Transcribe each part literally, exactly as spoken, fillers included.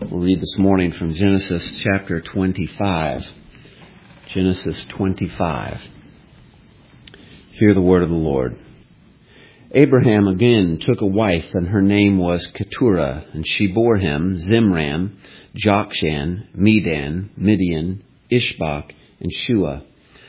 We'll read this morning from Genesis chapter twenty-five. Genesis twenty-five. Hear the word of the Lord. Abraham again took a wife, and her name was Keturah, and she bore him Zimran, Jokshan, Medan, Midian, Ishbak, and Shua.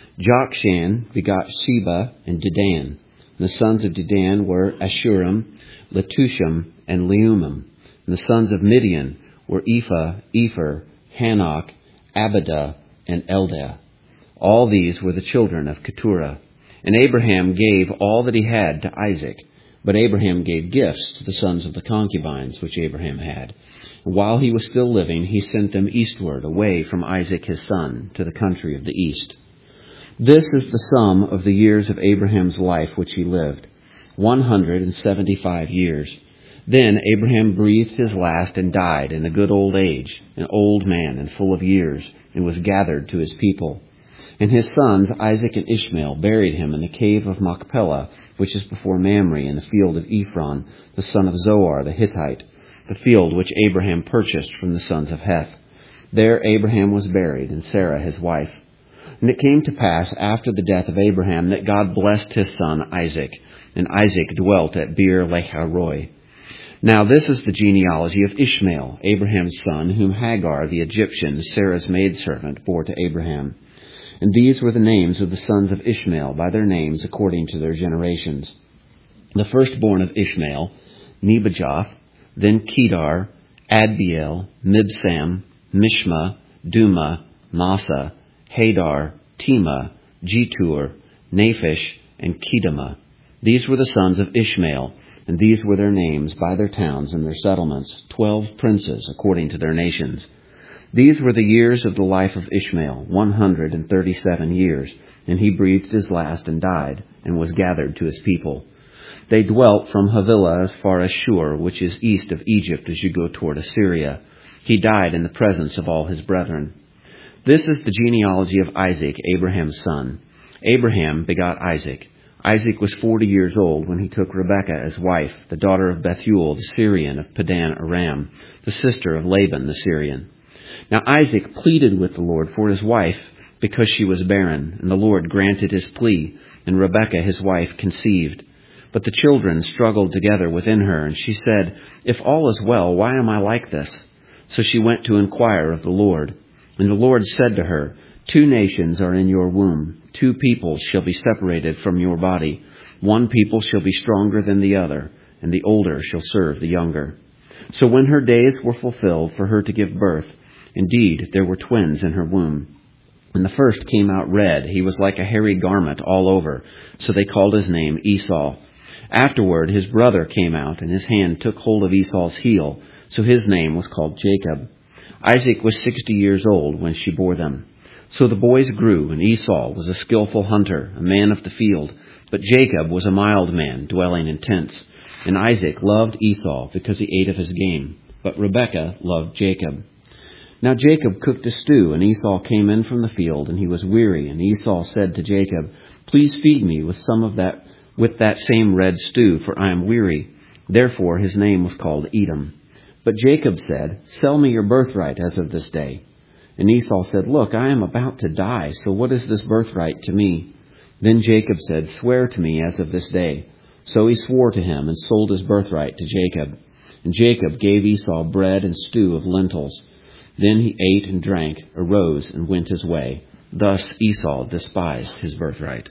Jokshan begot Sheba and Dedan. The sons of Dedan were Ashurim, Letushim, and Leumim. And the sons of Midian were Ephah, Epher, Hanok, Abidah, and Eldah. All these were the children of Keturah. And Abraham gave all that he had to Isaac. But Abraham gave gifts to the sons of the concubines which Abraham had. And while he was still living, he sent them eastward, away from Isaac his son, to the country of the east. This is the sum of the years of Abraham's life which he lived, one hundred and seventy-five years. Then Abraham breathed his last and died in a good old age, an old man and full of years, and was gathered to his people. And his sons Isaac and Ishmael buried him in the cave of Machpelah, which is before Mamre, in the field of Ephron, the son of Zohar the Hittite, the field which Abraham purchased from the sons of Heth. There Abraham was buried, and Sarah his wife. And it came to pass after the death of Abraham that God blessed his son Isaac, and Isaac dwelt at Beer Lahai-roi. Now this is the genealogy of Ishmael, Abraham's son, whom Hagar the Egyptian, Sarah's maidservant, bore to Abraham. And these were the names of the sons of Ishmael, by their names according to their generations. The firstborn of Ishmael, Nebajoth, then Kedar, Adbeel, Mibsam, Mishma, Duma, Massa, Hadar, Tema, Jetur, Naphish, and Kedemah. These were the sons of Ishmael, and these were their names by their towns and their settlements, twelve princes according to their nations. These were the years of the life of Ishmael, one hundred and thirty-seven years, and he breathed his last and died, and was gathered to his people. They dwelt from Havilah as far as Shur, which is east of Egypt as you go toward Assyria. He died in the presence of all his brethren. This is the genealogy of Isaac, Abraham's son. Abraham begot Isaac. Isaac was forty years old when he took Rebekah as wife, the daughter of Bethuel the Syrian of Padan Aram, the sister of Laban the Syrian. Now Isaac pleaded with the Lord for his wife because she was barren, and the Lord granted his plea, and Rebekah his wife conceived. But the children struggled together within her, and she said, "If all is well, why am I like this?" So she went to inquire of the Lord. And the Lord said to her, "Two nations are in your womb. Two peoples shall be separated from your body. One people shall be stronger than the other, and the older shall serve the younger." So when her days were fulfilled for her to give birth, indeed there were twins in her womb. And the first came out red. He was like a hairy garment all over. So they called his name Esau. Afterward his brother came out, and his hand took hold of Esau's heel. So his name was called Jacob. Isaac was sixty years old when she bore them. So the boys grew, and Esau was a skillful hunter, a man of the field. But Jacob was a mild man, dwelling in tents. And Isaac loved Esau because he ate of his game. But Rebekah loved Jacob. Now Jacob cooked a stew, and Esau came in from the field, and he was weary. And Esau said to Jacob, "Please feed me with some of that, with that same red stew, for I am weary." Therefore his name was called Edom. But Jacob said, "Sell me your birthright as of this day." And Esau said, "Look, I am about to die, so what is this birthright to me?" Then Jacob said, "Swear to me as of this day." So he swore to him and sold his birthright to Jacob. And Jacob gave Esau bread and stew of lentils. Then he ate and drank, arose, and went his way. Thus Esau despised his birthright.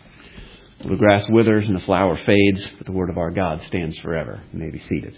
Well, the grass withers and the flower fades, but the word of our God stands forever. You may be seated.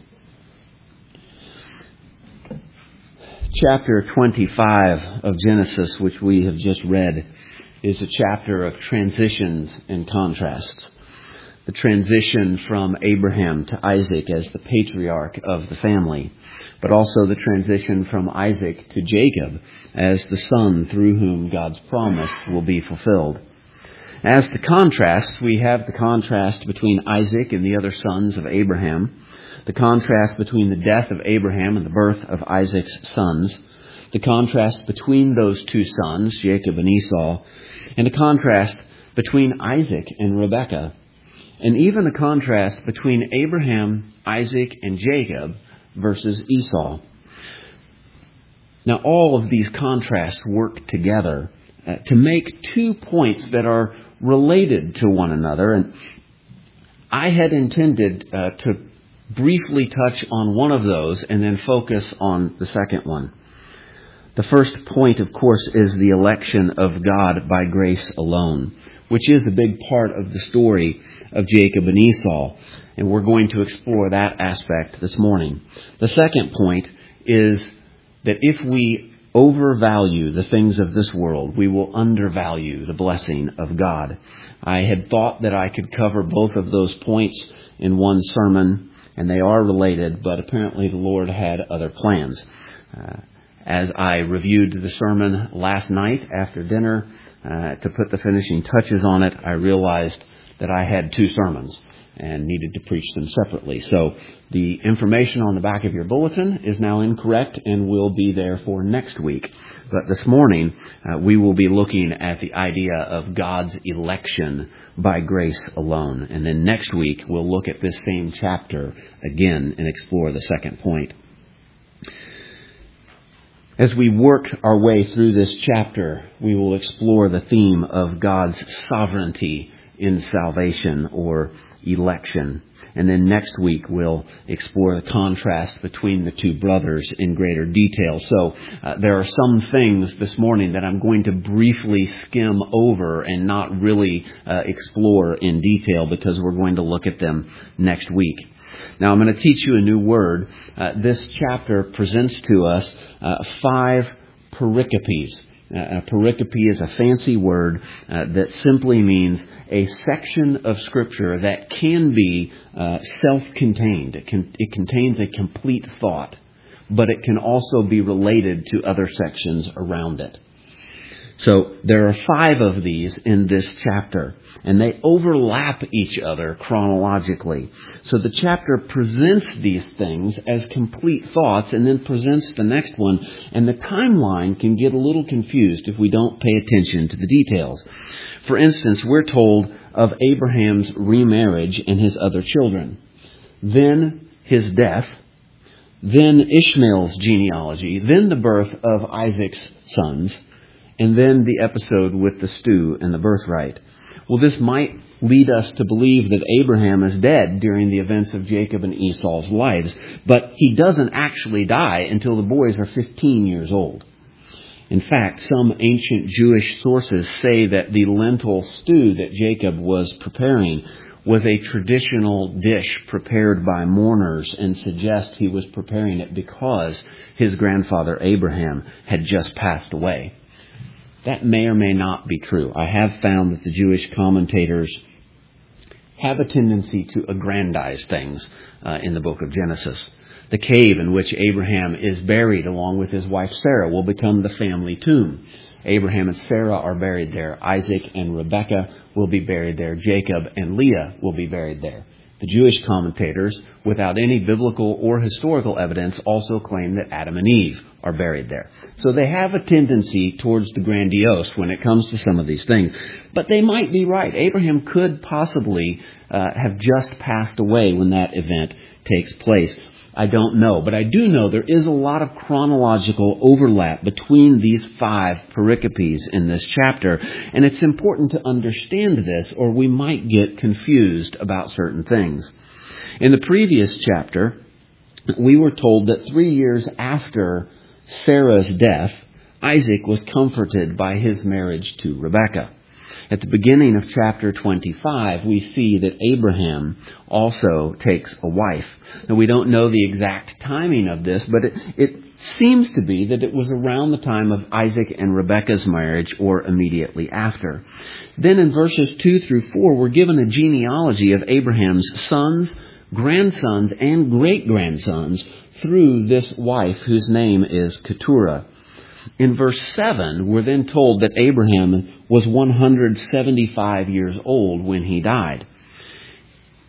Chapter twenty-five of Genesis, which we have just read, is a chapter of transitions and contrasts. The transition from Abraham to Isaac as the patriarch of the family, but also the transition from Isaac to Jacob as the son through whom God's promise will be fulfilled. As the contrasts, we have the contrast between Isaac and the other sons of Abraham, the contrast between the death of Abraham and the birth of Isaac's sons, the contrast between those two sons, Jacob and Esau, and a contrast between Isaac and Rebekah, and even a contrast between Abraham, Isaac, and Jacob versus Esau. Now, all of these contrasts work together uh, to make two points that are related to one another. And I had intended uh, to briefly touch on one of those and then focus on the second one. The first point, of course, is the election of God by grace alone, which is a big part of the story of Jacob and Esau. And we're going to explore that aspect this morning. The second point is that if we overvalue the things of this world, we will undervalue the blessing of God. I had thought that I could cover both of those points in one sermon, and they are related, but apparently the Lord had other plans. Uh, as I reviewed the sermon last night after dinner, uh, to put the finishing touches on it, I realized that I had two sermons and needed to preach them separately. So the information on the back of your bulletin is now incorrect and will be there for next week. But this morning, uh, we will be looking at the idea of God's election by grace alone. And then next week, we'll look at this same chapter again and explore the second point. As we work our way through this chapter, we will explore the theme of God's sovereignty in salvation or election. And then next week we'll explore the contrast between the two brothers in greater detail. So uh, there are some things this morning that I'm going to briefly skim over and not really uh, explore in detail because we're going to look at them next week. Now I'm going to teach you a new word. Uh, this chapter presents to us uh, five pericopes. Uh, a pericope is a fancy word uh, that simply means a section of Scripture that can be uh, self-contained. It, can, it contains a complete thought, but it can also be related to other sections around it. So there are five of these in this chapter, and they overlap each other chronologically. So the chapter presents these things as complete thoughts and then presents the next one, and the timeline can get a little confused if we don't pay attention to the details. For instance, we're told of Abraham's remarriage and his other children, then his death, then Ishmael's genealogy, then the birth of Isaac's sons, and then the episode with the stew and the birthright. Well, this might lead us to believe that Abraham is dead during the events of Jacob and Esau's lives, but he doesn't actually die until the boys are fifteen years old. In fact, some ancient Jewish sources say that the lentil stew that Jacob was preparing was a traditional dish prepared by mourners and suggest he was preparing it because his grandfather Abraham had just passed away. That may or may not be true. I have found that the Jewish commentators have a tendency to aggrandize things uh, in the book of Genesis. The cave in which Abraham is buried along with his wife Sarah will become the family tomb. Abraham and Sarah are buried there. Isaac and Rebekah will be buried there. Jacob and Leah will be buried there. The Jewish commentators, without any biblical or historical evidence, also claim that Adam and Eve are buried there. So they have a tendency towards the grandiose when it comes to some of these things. But they might be right. Abraham could possibly uh, have just passed away when that event takes place. I don't know, but I do know there is a lot of chronological overlap between these five pericopes in this chapter, and it's important to understand this or we might get confused about certain things. In the previous chapter, we were told that three years after Sarah's death, Isaac was comforted by his marriage to Rebekah. At the beginning of chapter twenty-five, we see that Abraham also takes a wife. Now, we don't know the exact timing of this, but it, it seems to be that it was around the time of Isaac and Rebekah's marriage or immediately after. Then in verses two through four, we're given a genealogy of Abraham's sons, grandsons, and great-grandsons through this wife whose name is Keturah. In verse seven, we're then told that Abraham was one hundred seventy-five years old when he died.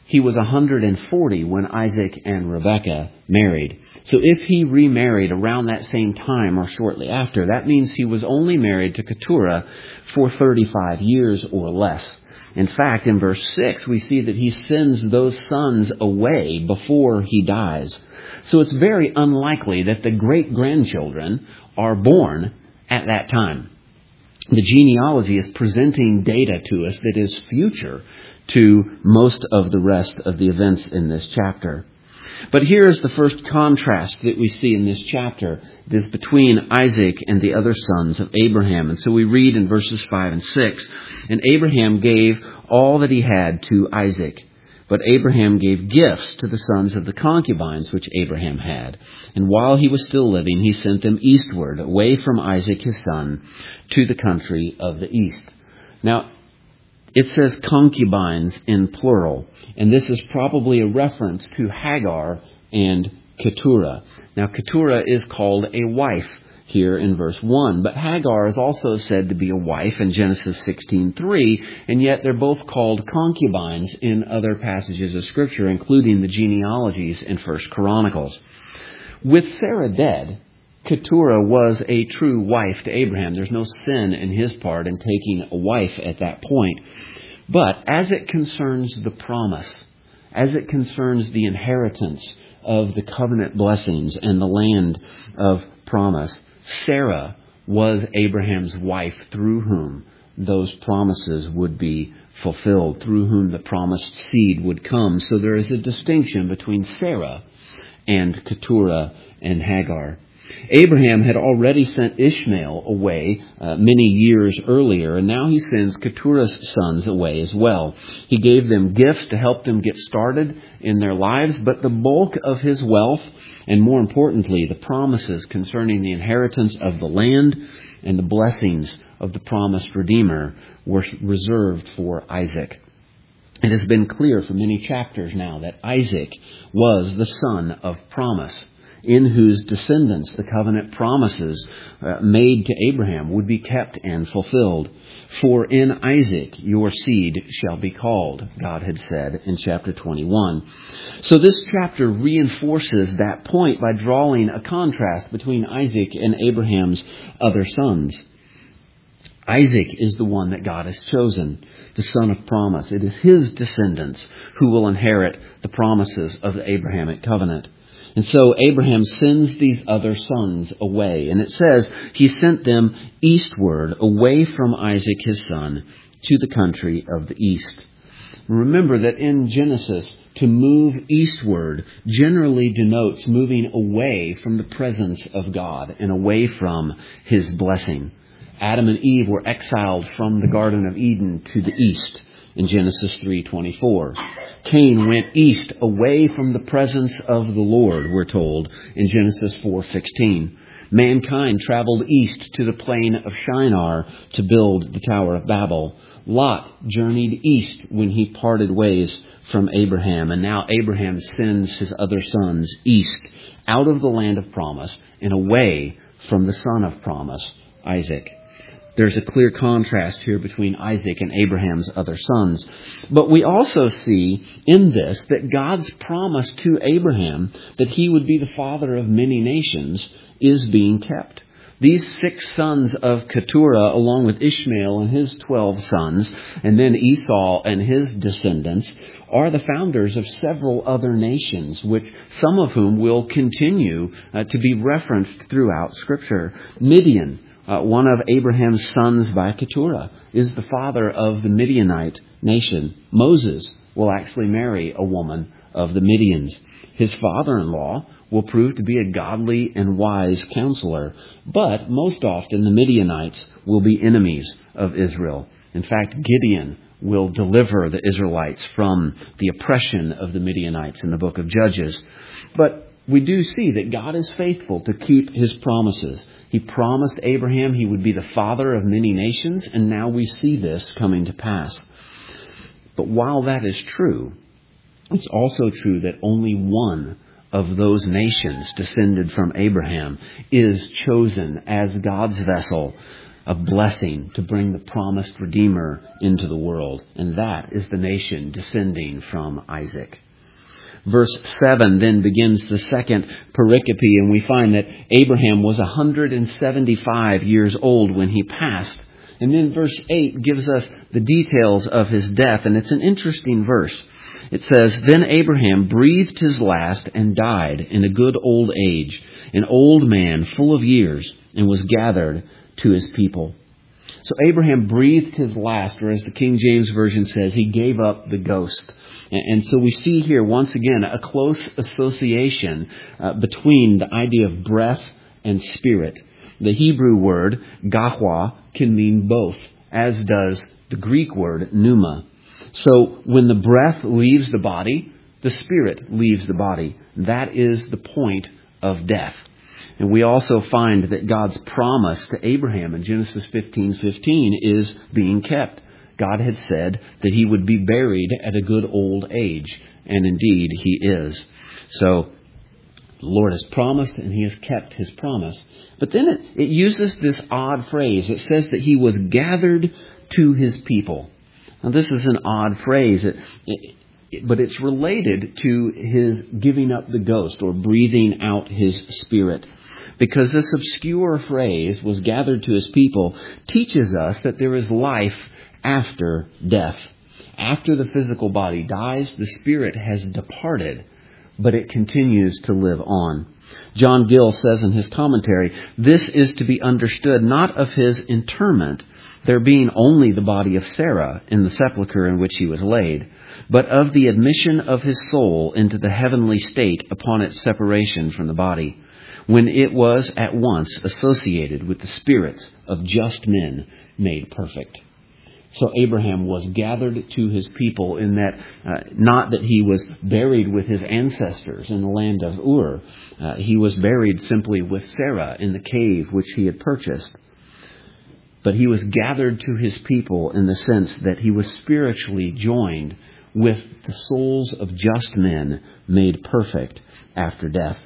he was one hundred forty when Isaac and Rebekah married. So if he remarried around that same time or shortly after, that means he was only married to Keturah for thirty-five years or less. In fact, in verse six, we see that he sends those sons away before he dies. So it's very unlikely that the great-grandchildren are born at that time. The genealogy is presenting data to us that is future to most of the rest of the events in this chapter. But here is the first contrast that we see in this chapter. It is between Isaac and the other sons of Abraham. And so we read in verses five and six, "And Abraham gave all that he had to Isaac. But Abraham gave gifts to the sons of the concubines which Abraham had. And while he was still living, he sent them eastward, away from Isaac his son, to the country of the east." Now, it says concubines in plural, and this is probably a reference to Hagar and Keturah. Now, Keturah is called a wife here in verse one, but Hagar is also said to be a wife in Genesis sixteen three, and yet they're both called concubines in other passages of Scripture, including the genealogies in First Chronicles. With Sarah dead, Keturah was a true wife to Abraham. There's no sin in his part in taking a wife at that point. But as it concerns the promise, as it concerns the inheritance of the covenant blessings and the land of promise, Sarah was Abraham's wife through whom those promises would be fulfilled, through whom the promised seed would come. So there is a distinction between Sarah and Keturah and Hagar. Abraham had already sent Ishmael away uh, many years earlier, and now he sends Keturah's sons away as well. He gave them gifts to help them get started in their lives, but the bulk of his wealth, and more importantly, the promises concerning the inheritance of the land and the blessings of the promised Redeemer, were reserved for Isaac. It has been clear for many chapters now that Isaac was the son of promise, in whose descendants the covenant promises uh, made to Abraham would be kept and fulfilled. "For in Isaac your seed shall be called," God had said in chapter twenty-one. So this chapter reinforces that point by drawing a contrast between Isaac and Abraham's other sons. Isaac is the one that God has chosen, the son of promise. It is his descendants who will inherit the promises of the Abrahamic covenant. And so Abraham sends these other sons away. And it says he sent them eastward, away from Isaac his son, to the country of the east. Remember that in Genesis, to move eastward generally denotes moving away from the presence of God and away from his blessing. Adam and Eve were exiled from the Garden of Eden to the east in Genesis three twenty-four. Cain went east away from the presence of the Lord, we're told, in Genesis four sixteen. Mankind traveled east to the plain of Shinar to build the Tower of Babel. Lot journeyed east when he parted ways from Abraham, and now Abraham sends his other sons east, out of the land of promise and away from the son of promise, Isaac. There's a clear contrast here between Isaac and Abraham's other sons. But we also see in this that God's promise to Abraham that he would be the father of many nations is being kept. These six sons of Keturah, along with Ishmael and his twelve sons, and then Esau and his descendants, are the founders of several other nations, which some of whom will continue uh, to be referenced throughout Scripture. Midian, Uh, one of Abraham's sons by Keturah, is the father of the Midianite nation. Moses will actually marry a woman of the Midians. His father-in-law will prove to be a godly and wise counselor. But most often the Midianites will be enemies of Israel. In fact, Gideon will deliver the Israelites from the oppression of the Midianites in the book of Judges. But we do see that God is faithful to keep his promises. He promised Abraham he would be the father of many nations, and now we see this coming to pass. But while that is true, it's also true that only one of those nations descended from Abraham is chosen as God's vessel of blessing to bring the promised Redeemer into the world. And that is the nation descending from Isaac. Verse seven then begins the second pericope, and we find that Abraham was one hundred seventy-five years old when he passed. And then verse eight gives us the details of his death, and it's an interesting verse. It says, "Then Abraham breathed his last and died in a good old age, an old man full of years, and was gathered to his people." So Abraham breathed his last, or as the King James Version says, he gave up the ghost. And so we see here, once again, a close association uh, between the idea of breath and spirit. The Hebrew word, gahwa, can mean both, as does the Greek word, pneuma. So when the breath leaves the body, the spirit leaves the body. That is the point of death. And we also find that God's promise to Abraham in Genesis fifteen fifteen is being kept. God had said that he would be buried at a good old age. And indeed, he is. So the Lord has promised, and he has kept his promise. But then it, it uses this odd phrase. It says that he was gathered to his people. Now, this is an odd phrase, it, it, it, but it's related to his giving up the ghost or breathing out his spirit. Because this obscure phrase, was gathered to his people, teaches us that there is life after death. After the physical body dies, the spirit has departed, but it continues to live on. John Gill says in his commentary, "This is to be understood not of his interment, there being only the body of Sarah in the sepulchre in which he was laid, but of the admission of his soul into the heavenly state upon its separation from the body, when it was at once associated with the spirits of just men made perfect." So Abraham was gathered to his people in that, uh, not that he was buried with his ancestors in the land of Ur. Uh, he was buried simply with Sarah in the cave which he had purchased. But he was gathered to his people in the sense that he was spiritually joined with the souls of just men made perfect after death.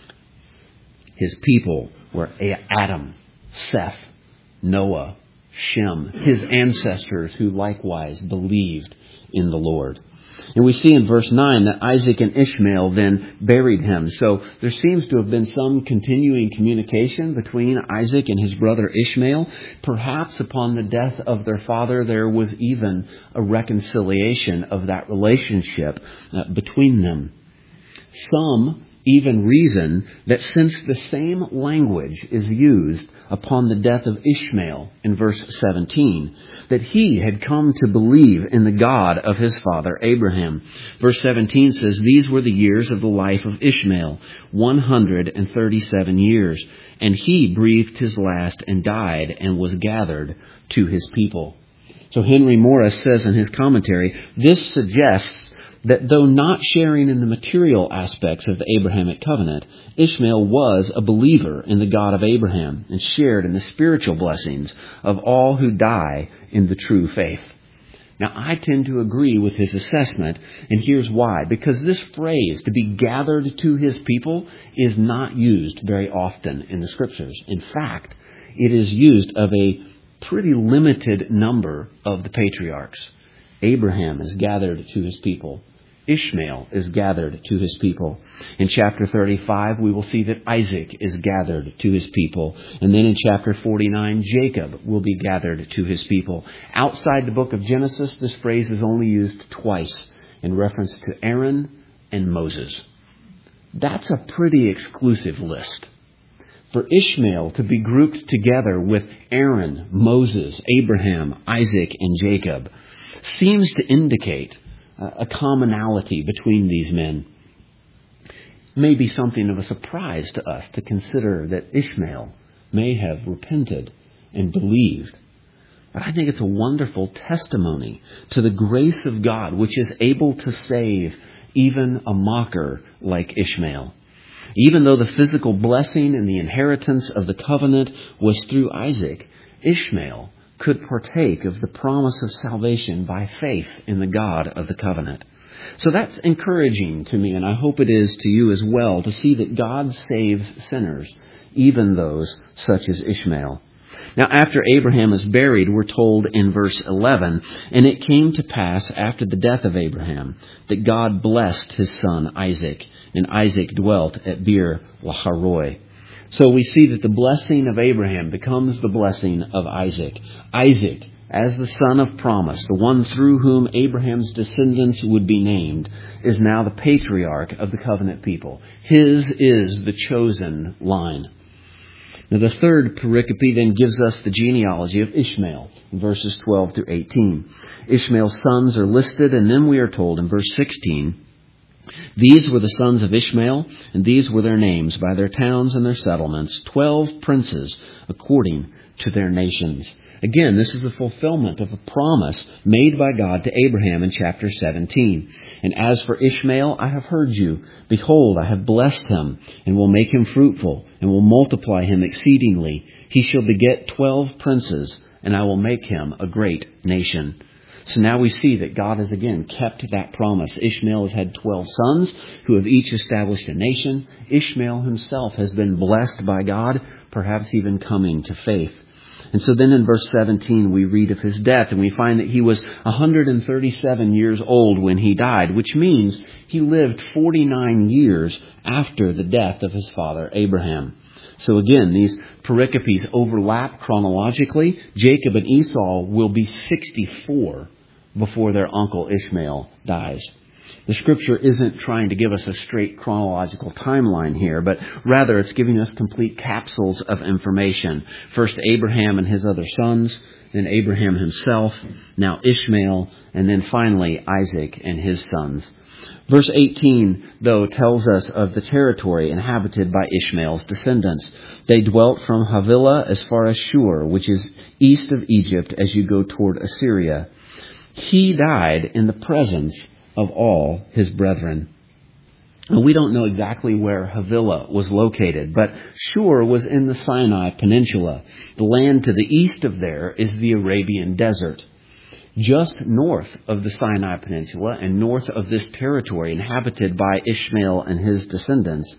His people were Adam, Seth, Noah, Shem, his ancestors who likewise believed in the Lord. And we see in verse nine that Isaac and Ishmael then buried him. So there seems to have been some continuing communication between Isaac and his brother Ishmael. Perhaps upon the death of their father, there was even a reconciliation of that relationship uh, between them. Some even reason that since the same language is used upon the death of Ishmael in verse seventeen, that he had come to believe in the God of his father Abraham. Verse seventeen says, "These were the years of the life of Ishmael, one hundred thirty-seven years. And he breathed his last and died and was gathered to his people." So Henry Morris says in his commentary, this suggests that though not sharing in the material aspects of the Abrahamic covenant, Ishmael was a believer in the God of Abraham and shared in the spiritual blessings of all who die in the true faith. Now, I tend to agree with his assessment, and here's why. Because this phrase, to be gathered to his people, is not used very often in the Scriptures. In fact, it is used of a pretty limited number of the patriarchs. Abraham is gathered to his people. Ishmael is gathered to his people. In chapter thirty-five, we will see that Isaac is gathered to his people. And then in chapter forty-nine, Jacob will be gathered to his people. Outside the book of Genesis, this phrase is only used twice in reference to Aaron and Moses. That's a pretty exclusive list. For Ishmael to be grouped together with Aaron, Moses, Abraham, Isaac, and Jacob seems to indicate a commonality between these men. It may be something of a surprise to us to consider that Ishmael may have repented and believed. But I think it's a wonderful testimony to the grace of God, which is able to save even a mocker like Ishmael. Even though the physical blessing and the inheritance of the covenant was through Isaac, Ishmael could partake of the promise of salvation by faith in the God of the covenant. So that's encouraging to me, and I hope it is to you as well, to see that God saves sinners, even those such as Ishmael. Now, after Abraham was buried, we're told in verse eleven, and it came to pass after the death of Abraham that God blessed his son Isaac, and Isaac dwelt at Beer Laharoi. So we see that the blessing of Abraham becomes the blessing of Isaac. Isaac, as the son of promise, the one through whom Abraham's descendants would be named, is now the patriarch of the covenant people. His is the chosen line. Now the third pericope then gives us the genealogy of Ishmael in verses twelve through eighteen. Ishmael's sons are listed, and then we are told in verse sixteen, these were the sons of Ishmael, and these were their names by their towns and their settlements, twelve princes according to their nations. Again, this is the fulfillment of a promise made by God to Abraham in chapter seventeen. And as for Ishmael, I have heard you. Behold, I have blessed him, and will make him fruitful, and will multiply him exceedingly. He shall beget twelve princes, and I will make him a great nation. So now we see that God has again kept that promise. Ishmael has had twelve sons who have each established a nation. Ishmael himself has been blessed by God, perhaps even coming to faith. And so then in verse seventeen we read of his death, and we find that he was one hundred thirty-seven years old when he died, which means he lived forty-nine years after the death of his father Abraham. So again, these pericopes overlap chronologically. Jacob and Esau will be sixty-four before their uncle Ishmael dies. The Scripture isn't trying to give us a straight chronological timeline here, but rather it's giving us complete capsules of information. First Abraham and his other sons, then Abraham himself, now Ishmael, and then finally Isaac and his sons. Verse eighteen, though, tells us of the territory inhabited by Ishmael's descendants. They dwelt from Havilah as far as Shur, which is east of Egypt as you go toward Assyria. He died in the presence of all his brethren. Now, we don't know exactly where Havilah was located, but Shur was in the Sinai Peninsula. The land to the east of there is the Arabian Desert. Just north of the Sinai Peninsula and north of this territory inhabited by Ishmael and his descendants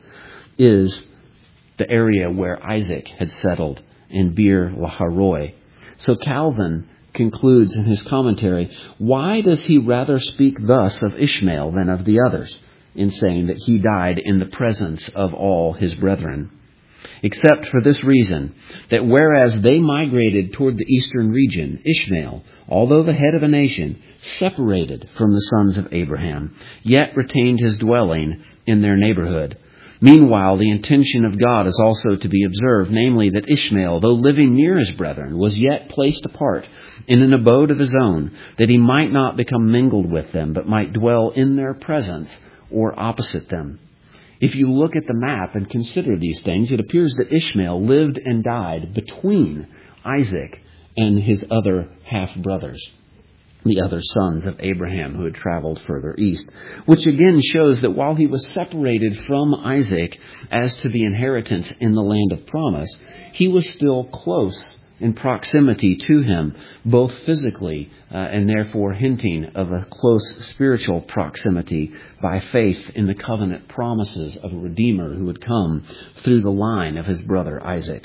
is the area where Isaac had settled in Beer Laharoi. So Calvin concludes in his commentary, why does he rather speak thus of Ishmael than of the others, in saying that he died in the presence of all his brethren? Except for this reason, that whereas they migrated toward the eastern region, Ishmael, although the head of a nation, separated from the sons of Abraham, yet retained his dwelling in their neighborhood. Meanwhile, the intention of God is also to be observed, namely that Ishmael, though living near his brethren, was yet placed apart in an abode of his own, that he might not become mingled with them, but might dwell in their presence or opposite them. If you look at the map and consider these things, it appears that Ishmael lived and died between Isaac and his other half-brothers, the other sons of Abraham who had traveled further east, which again shows that while he was separated from Isaac as to the inheritance in the land of promise, he was still close in proximity to him, both physically uh, and therefore hinting of a close spiritual proximity by faith in the covenant promises of a Redeemer who would come through the line of his brother Isaac.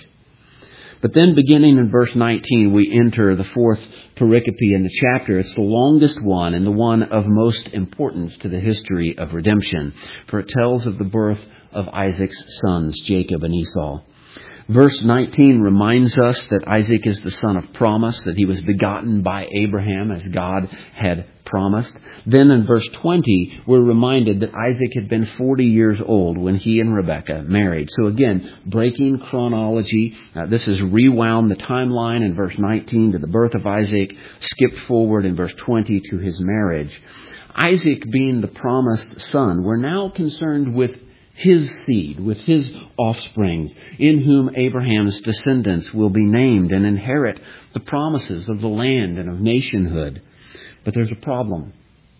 But then beginning in verse nineteen, we enter the fourth pericope in the chapter. It's the longest one and the one of most importance to the history of redemption, for it tells of the birth of Isaac's sons, Jacob and Esau. Verse nineteen reminds us that Isaac is the son of promise, that he was begotten by Abraham as God had promised. Then in verse twenty, we're reminded that Isaac had been forty years old when he and Rebekah married. So again, breaking chronology. Uh, this is rewound the timeline in verse nineteen to the birth of Isaac, skipped forward in verse twenty to his marriage. Isaac being the promised son, we're now concerned with his seed, with his offspring, in whom Abraham's descendants will be named and inherit the promises of the land and of nationhood. But there's a problem.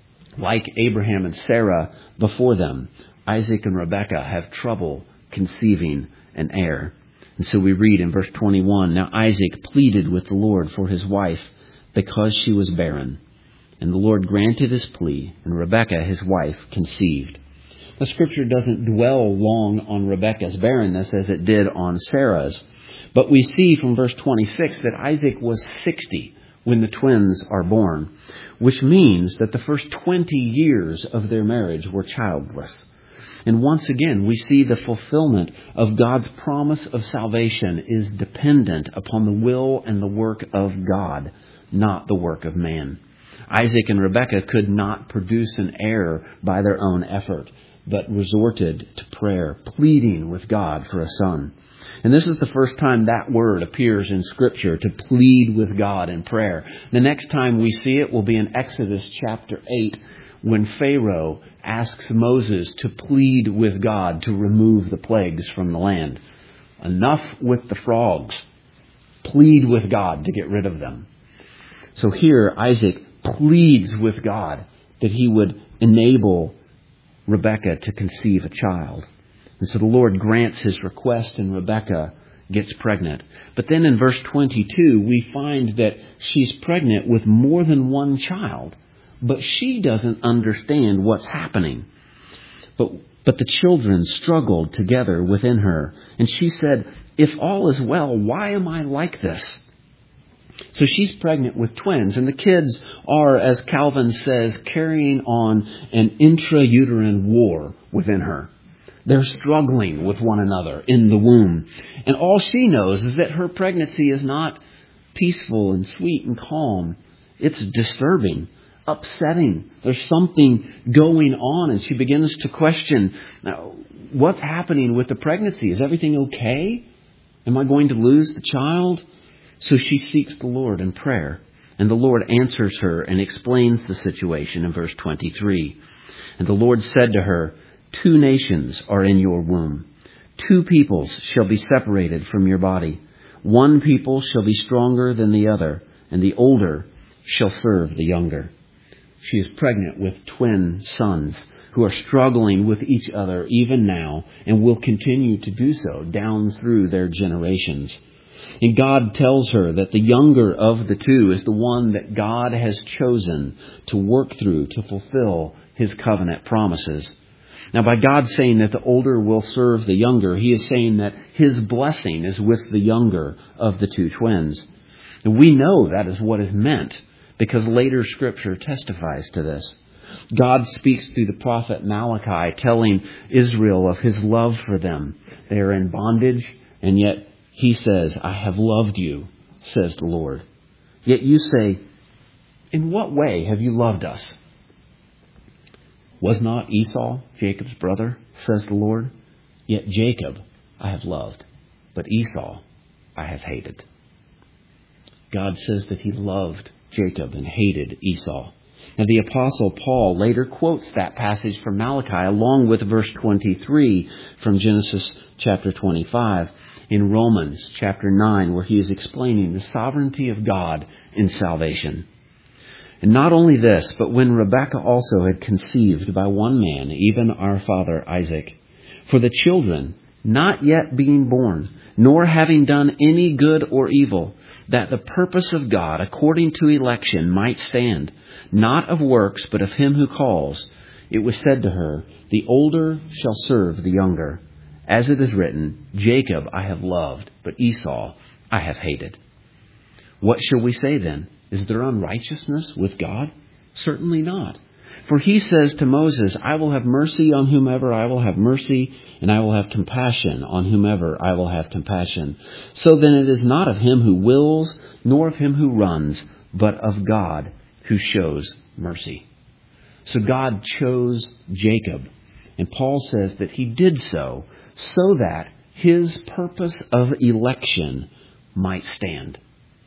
Like Abraham and Sarah before them, Isaac and Rebekah have trouble conceiving an heir. And so we read in verse twenty-one, now Isaac pleaded with the Lord for his wife because she was barren. And the Lord granted his plea, and Rebekah, his wife, conceived. The Scripture doesn't dwell long on Rebekah's barrenness as it did on Sarah's. But we see from verse twenty-six that Isaac was sixty when the twins are born, which means that the first twenty years of their marriage were childless. And once again, we see the fulfillment of God's promise of salvation is dependent upon the will and the work of God, not the work of man. Isaac and Rebekah could not produce an heir by their own effort, but resorted to prayer, pleading with God for a son. And this is the first time that word appears in Scripture, to plead with God in prayer. The next time we see it will be in Exodus chapter eight, when Pharaoh asks Moses to plead with God to remove the plagues from the land. Enough with the frogs. Plead with God to get rid of them. So here Isaac pleads with God that he would enable Rebekah to conceive a child. And so the Lord grants his request, and Rebekah gets pregnant. But then in verse twenty-two, we find that she's pregnant with more than one child. But she doesn't understand what's happening. But, but the children struggled together within her. And she said, "If all is well, why am I like this?" So she's pregnant with twins, and the kids are, as Calvin says, carrying on an intrauterine war within her. They're struggling with one another in the womb. And all she knows is that her pregnancy is not peaceful and sweet and calm. It's disturbing, upsetting. There's something going on, and she begins to question, now, what's happening with the pregnancy? Is everything okay? Am I going to lose the child? So she seeks the Lord in prayer, and the Lord answers her and explains the situation in verse twenty-three. And the Lord said to her, "Two nations are in your womb. Two peoples shall be separated from your body. One people shall be stronger than the other, and the older shall serve the younger." She is pregnant with twin sons who are struggling with each other even now, and will continue to do so down through their generations. And God tells her that the younger of the two is the one that God has chosen to work through to fulfill his covenant promises. Now, by God saying that the older will serve the younger, he is saying that his blessing is with the younger of the two twins. And we know that is what is meant, because later Scripture testifies to this. God speaks through the prophet Malachi, telling Israel of his love for them. They are in bondage, and yet he says, "I have loved you," says the Lord. Yet you say, "In what way have you loved us?" "Was not Esau Jacob's brother?" says the Lord. "Yet Jacob I have loved, but Esau I have hated." God says that he loved Jacob and hated Esau. Now, the Apostle Paul later quotes that passage from Malachi along with verse twenty-three from Genesis chapter twenty-five in Romans chapter nine, where he is explaining the sovereignty of God in salvation. And not only this, but when Rebekah also had conceived by one man, even our father Isaac, for the children not yet being born, nor having done any good or evil, that the purpose of God according to election might stand, not of works, but of him who calls, it was said to her, "The older shall serve the younger. As it is written, Jacob I have loved, but Esau I have hated." What shall we say then? Is there unrighteousness with God? Certainly not. For he says to Moses, "I will have mercy on whomever I will have mercy, and I will have compassion on whomever I will have compassion." So then it is not of him who wills, nor of him who runs, but of God who shows mercy. So God chose Jacob, and Paul says that he did so so that his purpose of election might stand.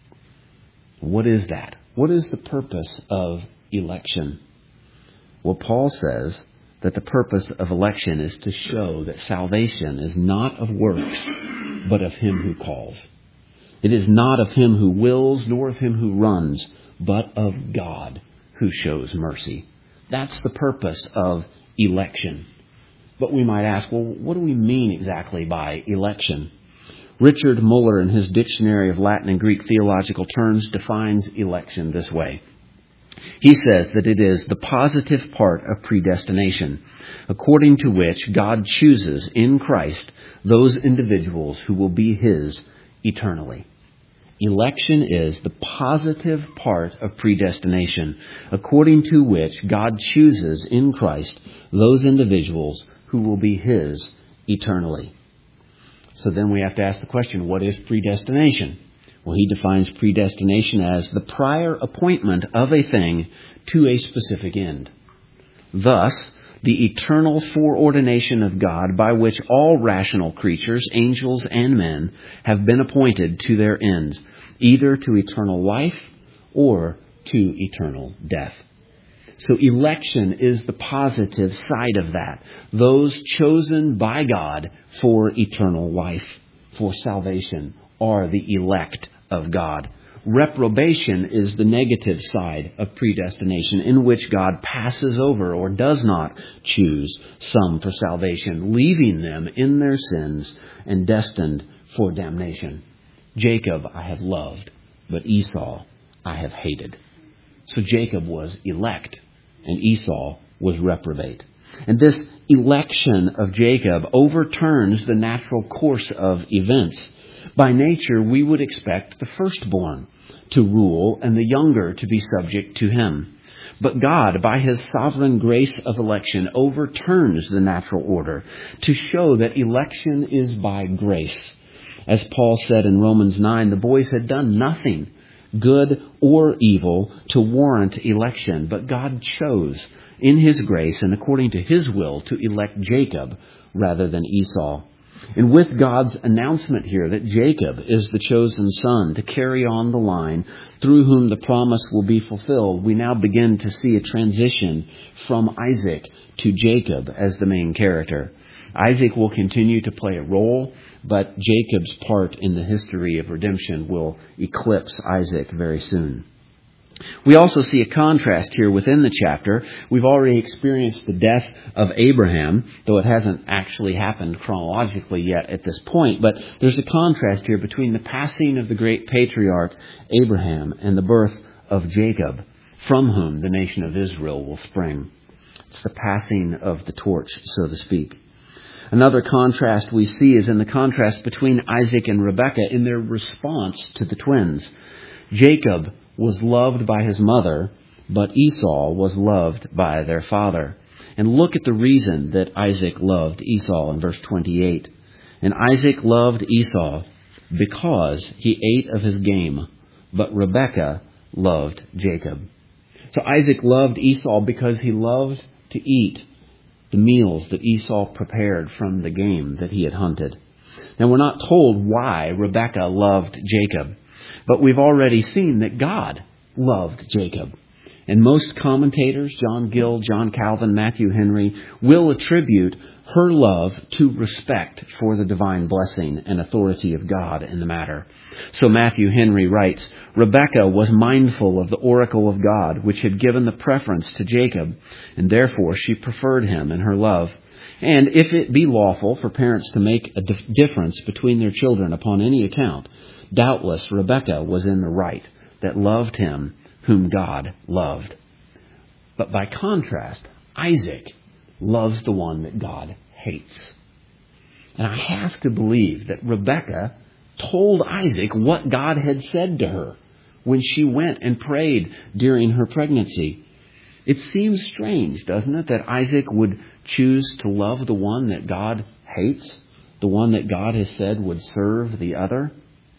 What is that? What is the purpose of election? Well, Paul says that the purpose of election is to show that salvation is not of works, but of him who calls. It is not of him who wills, nor of him who runs, but of God who shows mercy. That's the purpose of election. But we might ask, well, what do we mean exactly by election? Richard Muller, in his Dictionary of Latin and Greek Theological Terms, defines election this way. He says that it is the positive part of predestination, according to which God chooses in Christ those individuals who will be his eternally. Election is the positive part of predestination, according to which God chooses in Christ those individuals who will be His eternally. So then we have to ask the question, what is predestination? Well, he defines predestination as the prior appointment of a thing to a specific end. Thus, the eternal foreordination of God by which all rational creatures, angels and men, have been appointed to their ends, either to eternal life or to eternal death. So election is the positive side of that. Those chosen by God for eternal life, for salvation, are the elect of God. Reprobation is the negative side of predestination, in which God passes over or does not choose some for salvation, leaving them in their sins and destined for damnation. Jacob I have loved, but Esau I have hated. So Jacob was elect, and Esau was reprobate. And this election of Jacob overturns the natural course of events. By nature, we would expect the firstborn to rule and the younger to be subject to him. But God, by His sovereign grace of election, overturns the natural order to show that election is by grace. As Paul said in Romans nine, the boys had done nothing, good or evil, to warrant election, but God chose in His grace and according to His will to elect Jacob rather than Esau. And with God's announcement here that Jacob is the chosen son to carry on the line through whom the promise will be fulfilled, we now begin to see a transition from Isaac to Jacob as the main character. Isaac will continue to play a role, but Jacob's part in the history of redemption will eclipse Isaac very soon. We also see a contrast here within the chapter. We've already experienced the death of Abraham, though it hasn't actually happened chronologically yet at this point. But there's a contrast here between the passing of the great patriarch Abraham and the birth of Jacob, from whom the nation of Israel will spring. It's the passing of the torch, so to speak. Another contrast we see is in the contrast between Isaac and Rebekah in their response to the twins. Jacob was loved by his mother, but Esau was loved by their father. And look at the reason that Isaac loved Esau in verse twenty-eight. And Isaac loved Esau because he ate of his game, but Rebekah loved Jacob. So Isaac loved Esau because he loved to eat the meals that Esau prepared from the game that he had hunted. Now, we're not told why Rebekah loved Jacob, but we've already seen that God loved Jacob. And most commentators, John Gill, John Calvin, Matthew Henry, will attribute her love to respect for the divine blessing and authority of God in the matter. So Matthew Henry writes, Rebekah was mindful of the oracle of God, which had given the preference to Jacob, and therefore she preferred him in her love. And if it be lawful for parents to make a dif- difference between their children upon any account, doubtless Rebekah was in the right, that loved him whom God loved. But by contrast, Isaac loves the one that God hates. And I have to believe that Rebekah told Isaac what God had said to her when she went and prayed during her pregnancy. It seems strange, doesn't it, that Isaac would choose to love the one that God hates, the one that God has said would serve the other?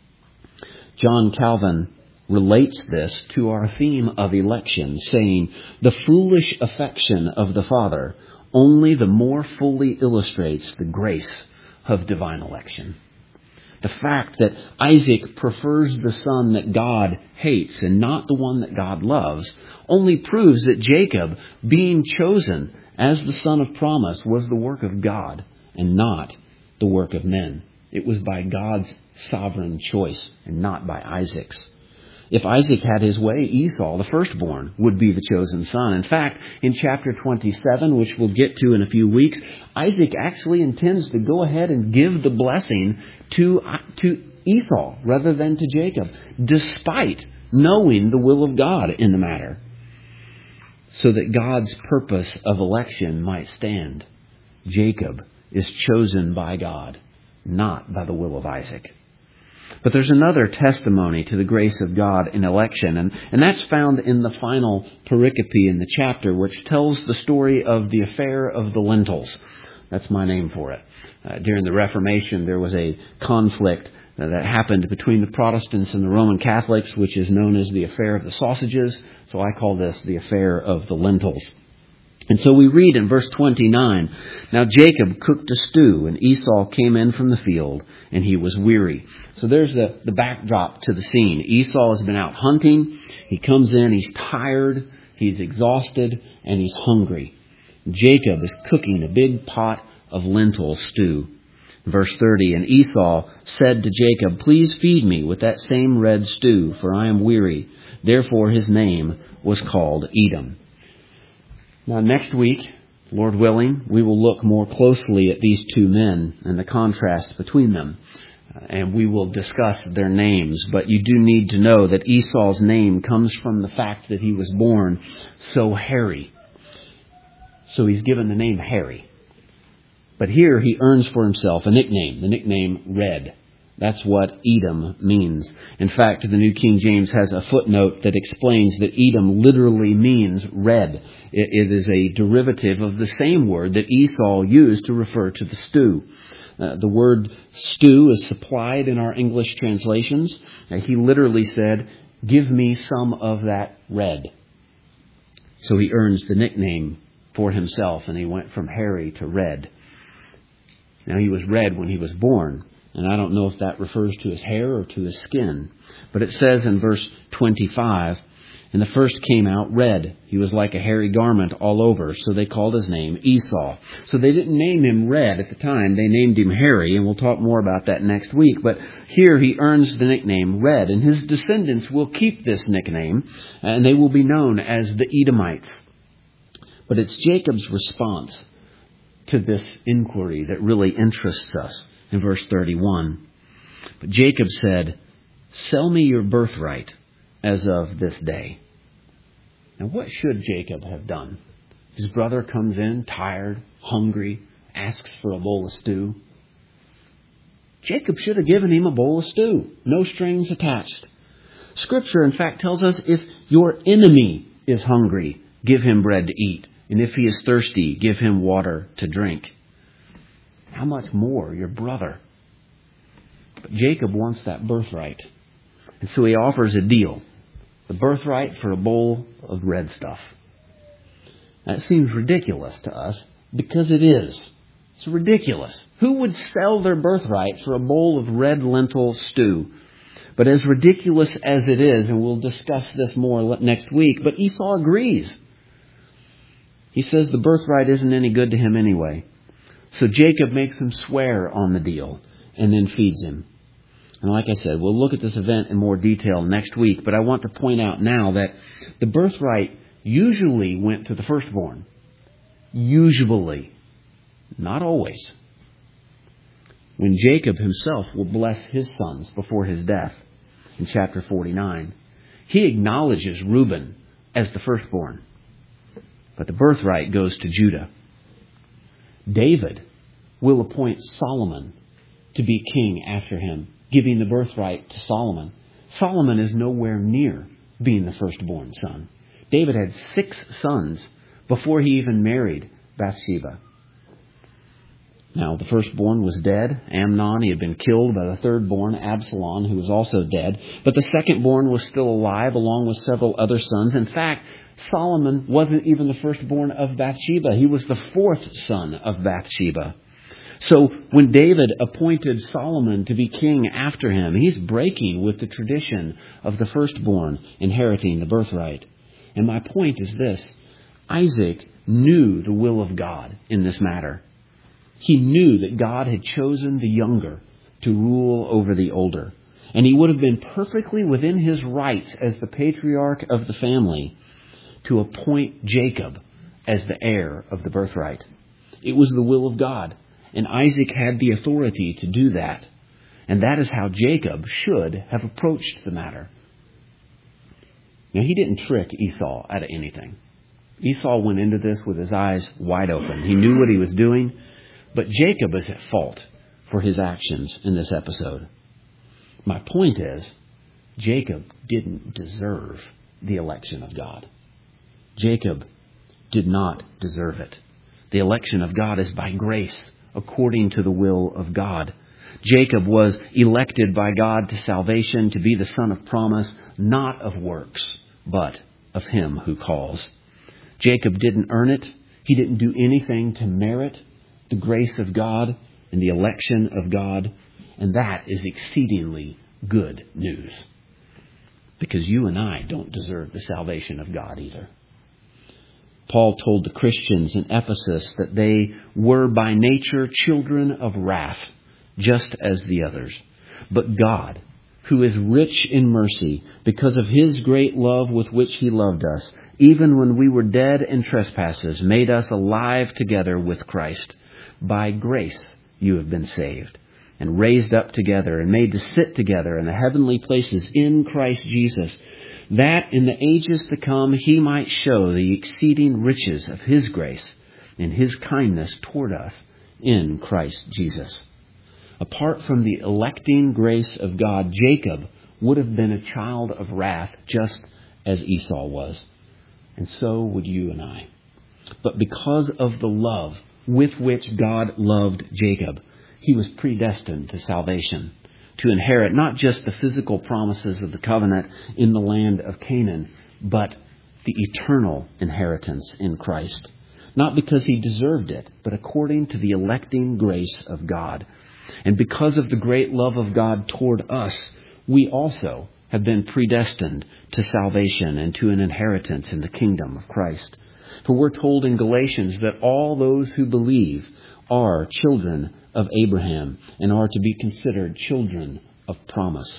John Calvin relates this to our theme of election, saying, the foolish affection of the Father only the more fully illustrates the grace of divine election. The fact that Isaac prefers the son that God hates and not the one that God loves only proves that Jacob, being chosen as the son of promise, was the work of God and not the work of men. It was by God's sovereign choice and not by Isaac's. If Isaac had his way, Esau, the firstborn, would be the chosen son. In fact, in chapter twenty-seven, which we'll get to in a few weeks, Isaac actually intends to go ahead and give the blessing to, to Esau rather than to Jacob, despite knowing the will of God in the matter, so that God's purpose of election might stand. Jacob is chosen by God, not by the will of Isaac. But there's another testimony to the grace of God in election, and, and that's found in the final pericope in the chapter, which tells the story of the affair of the lentils. That's my name for it. Uh, during the Reformation, there was a conflict uh, that happened between the Protestants and the Roman Catholics, which is known as the affair of the sausages. So I call this the affair of the lentils. And so we read in verse twenty-nine, "Now Jacob cooked a stew, and Esau came in from the field, and he was weary." So there's the, the backdrop to the scene. Esau has been out hunting. He comes in, he's tired, he's exhausted, and he's hungry. Jacob is cooking a big pot of lentil stew. Verse thirty, "And Esau said to Jacob, 'Please feed me with that same red stew, for I am weary.' Therefore his name was called Edom." Now, next week, Lord willing, we will look more closely at these two men and the contrast between them. Uh, and we will discuss their names. But you do need to know that Esau's name comes from the fact that he was born so hairy. So he's given the name Hairy. But here he earns for himself a nickname, the nickname Red. That's what Edom means. In fact, the New King James has a footnote that explains that Edom literally means red. It, it is a derivative of the same word that Esau used to refer to the stew. Uh, the word stew is supplied in our English translations. Uh, he literally said, "Give me some of that red." So he earns the nickname for himself, and he went from hairy to red. Now, he was red when he was born. And I don't know if that refers to his hair or to his skin. But it says in verse twenty-five, "And the first came out red. He was like a hairy garment all over. So they called his name Esau." So they didn't name him Red at the time. They named him Hairy. And we'll talk more about that next week. But here he earns the nickname Red. And his descendants will keep this nickname. And they will be known as the Edomites. But it's Jacob's response to this inquiry that really interests us. In verse thirty-one, "But Jacob said, 'Sell me your birthright as of this day.'" Now, what should Jacob have done? His brother comes in, tired, hungry, asks for a bowl of stew. Jacob should have given him a bowl of stew. No strings attached. Scripture, in fact, tells us if your enemy is hungry, give him bread to eat. And if he is thirsty, give him water to drink. How much more your brother? But Jacob wants that birthright. And so he offers a deal. The birthright for a bowl of red stuff. That seems ridiculous to us because it is. It's ridiculous. Who would sell their birthright for a bowl of red lentil stew? But as ridiculous as it is, and we'll discuss this more next week, but Esau agrees. He says the birthright isn't any good to him anyway. So Jacob makes him swear on the deal and then feeds him. And like I said, we'll look at this event in more detail next week. But I want to point out now that the birthright usually went to the firstborn. Usually. Not always. When Jacob himself will bless his sons before his death in chapter forty-nine, he acknowledges Reuben as the firstborn. But the birthright goes to Judah. David will appoint Solomon to be king after him, giving the birthright to Solomon. Solomon is nowhere near being the firstborn son. David had six sons before he even married Bathsheba. Now, the firstborn was dead, Amnon. He had been killed by the thirdborn, Absalom, who was also dead. But the secondborn was still alive, along with several other sons. In fact, Solomon wasn't even the firstborn of Bathsheba. He was the fourth son of Bathsheba. So when David appointed Solomon to be king after him, he's breaking with the tradition of the firstborn inheriting the birthright. And my point is this: Isaac knew the will of God in this matter. He knew that God had chosen the younger to rule over the older. And he would have been perfectly within his rights as the patriarch of the family to appoint Jacob as the heir of the birthright. It was the will of God. And Isaac had the authority to do that. And that is how Jacob should have approached the matter. Now, he didn't trick Esau out of anything. Esau went into this with his eyes wide open. He knew what he was doing. But Jacob is at fault for his actions in this episode. My point is, Jacob didn't deserve the election of God. Jacob did not deserve it. The election of God is by grace, according to the will of God. Jacob was elected by God to salvation to be the son of promise, not of works, but of him who calls. Jacob didn't earn it. He didn't do anything to merit the grace of God and the election of God. And that is exceedingly good news. Because you and I don't deserve the salvation of God either. Paul told the Christians in Ephesus that they were by nature children of wrath, just as the others. But God, who is rich in mercy, because of his great love with which he loved us, even when we were dead in trespasses, made us alive together with Christ. By grace you have been saved, and raised up together, and made to sit together in the heavenly places in Christ Jesus, that in the ages to come he might show the exceeding riches of his grace and his kindness toward us in Christ Jesus. Apart from the electing grace of God, Jacob would have been a child of wrath just as Esau was. And so would you and I. But because of the love with which God loved Jacob, he was predestined to salvation, to inherit not just the physical promises of the covenant in the land of Canaan, but the eternal inheritance in Christ. Not because he deserved it, but according to the electing grace of God. And because of the great love of God toward us, we also have been predestined to salvation and to an inheritance in the kingdom of Christ. For we're told in Galatians that all those who believe are children of Abraham and are to be considered children of promise.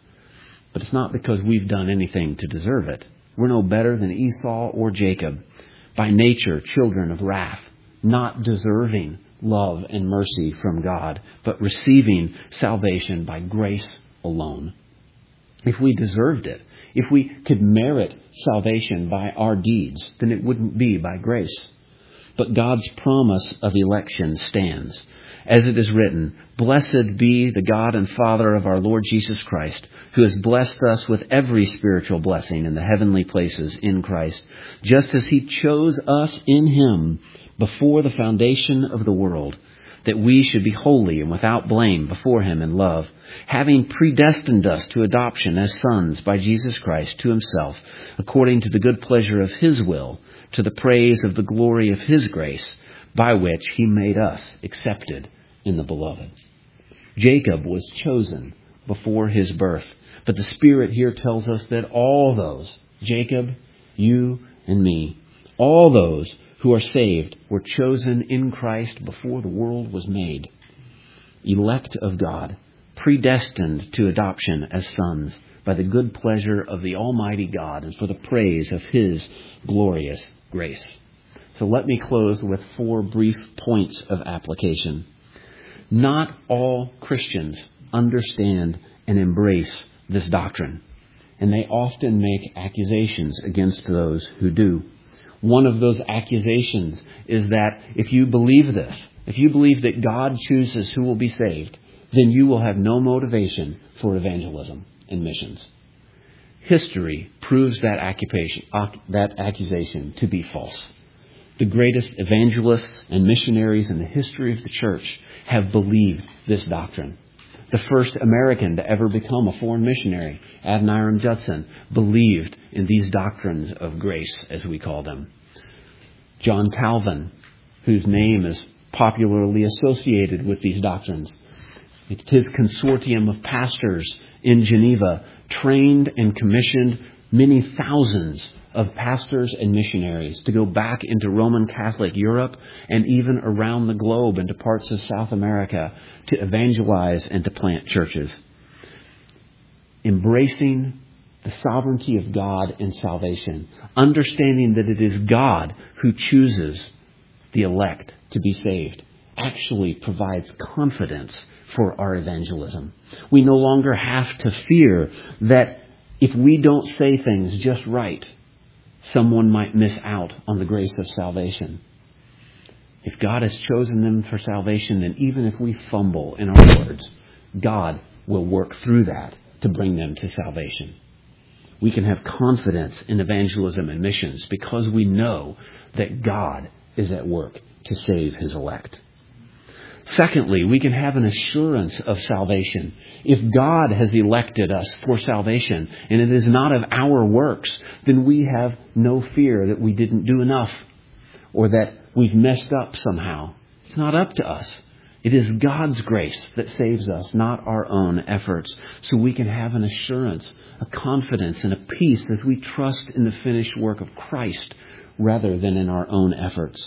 But it's not because we've done anything to deserve it. We're no better than Esau or Jacob. By nature, children of wrath, not deserving love and mercy from God, but receiving salvation by grace alone. If we deserved it, if we could merit salvation by our deeds, then it wouldn't be by grace. But God's promise of election stands. As it is written, "Blessed be the God and Father of our Lord Jesus Christ, who has blessed us with every spiritual blessing in the heavenly places in Christ, just as he chose us in him before the foundation of the world, that we should be holy and without blame before him in love, having predestined us to adoption as sons by Jesus Christ to himself, according to the good pleasure of his will, to the praise of the glory of his grace, by which he made us accepted in the beloved." Jacob was chosen before his birth, but the Spirit here tells us that all those, Jacob, you and me, all those who are saved were chosen in Christ before the world was made. Elect of God, predestined to adoption as sons by the good pleasure of the Almighty God and for the praise of his glorious grace. So let me close with four brief points of application. Not all Christians understand and embrace this doctrine, and they often make accusations against those who do. One of those accusations is that if you believe this, if you believe that God chooses who will be saved, then you will have no motivation for evangelism and missions. History proves that accusation, that accusation to be false. The greatest evangelists and missionaries in the history of the church have believed this doctrine. The first American to ever become a foreign missionary, Adoniram Judson, believed in these doctrines of grace, as we call them. John Calvin, whose name is popularly associated with these doctrines, his consortium of pastors in Geneva trained and commissioned many thousands of pastors and missionaries to go back into Roman Catholic Europe and even around the globe into parts of South America to evangelize and to plant churches. Embracing the sovereignty of God in salvation, understanding that it is God who chooses the elect to be saved, actually provides confidence for our evangelism. We no longer have to fear that if we don't say things just right, someone might miss out on the grace of salvation. If God has chosen them for salvation, then even if we fumble in our words, God will work through that to bring them to salvation. We can have confidence in evangelism and missions because we know that God is at work to save his elect. Secondly, we can have an assurance of salvation. If God has elected us for salvation and it is not of our works, then we have no fear that we didn't do enough or that we've messed up somehow. It's not up to us. It is God's grace that saves us, not our own efforts. So we can have an assurance, a confidence, and a peace as we trust in the finished work of Christ rather than in our own efforts.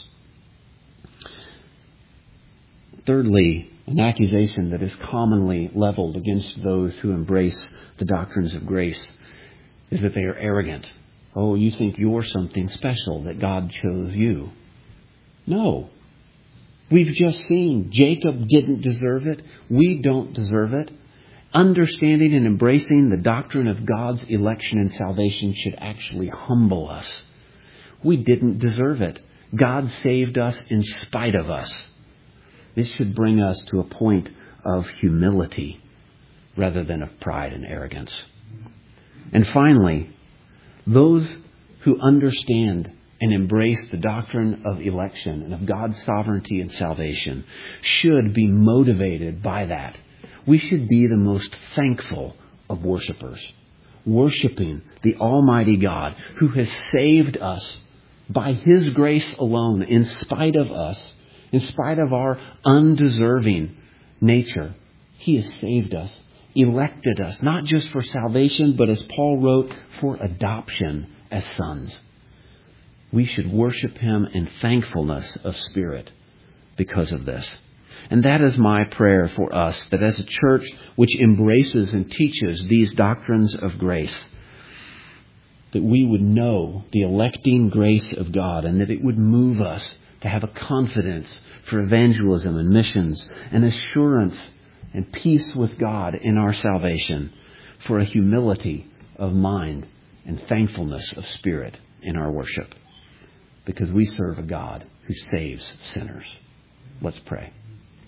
Thirdly, an accusation that is commonly leveled against those who embrace the doctrines of grace is that they are arrogant. Oh, you think you're something special, that God chose you. No. We've just seen Jacob didn't deserve it. We don't deserve it. Understanding and embracing the doctrine of God's election and salvation should actually humble us. We didn't deserve it. God saved us in spite of us. This should bring us to a point of humility rather than of pride and arrogance. And finally, those who understand and embrace the doctrine of election and of God's sovereignty and salvation should be motivated by that. We should be the most thankful of worshipers, worshiping the Almighty God who has saved us by his grace alone, in spite of us, in spite of our undeserving nature. He has saved us, elected us, not just for salvation, but as Paul wrote, for adoption as sons. We should worship him in thankfulness of spirit because of this. And that is my prayer for us, that as a church which embraces and teaches these doctrines of grace, that we would know the electing grace of God and that it would move us to have a confidence for evangelism and missions, an assurance and peace with God in our salvation, for a humility of mind and thankfulness of spirit in our worship, because we serve a God who saves sinners. Let's pray.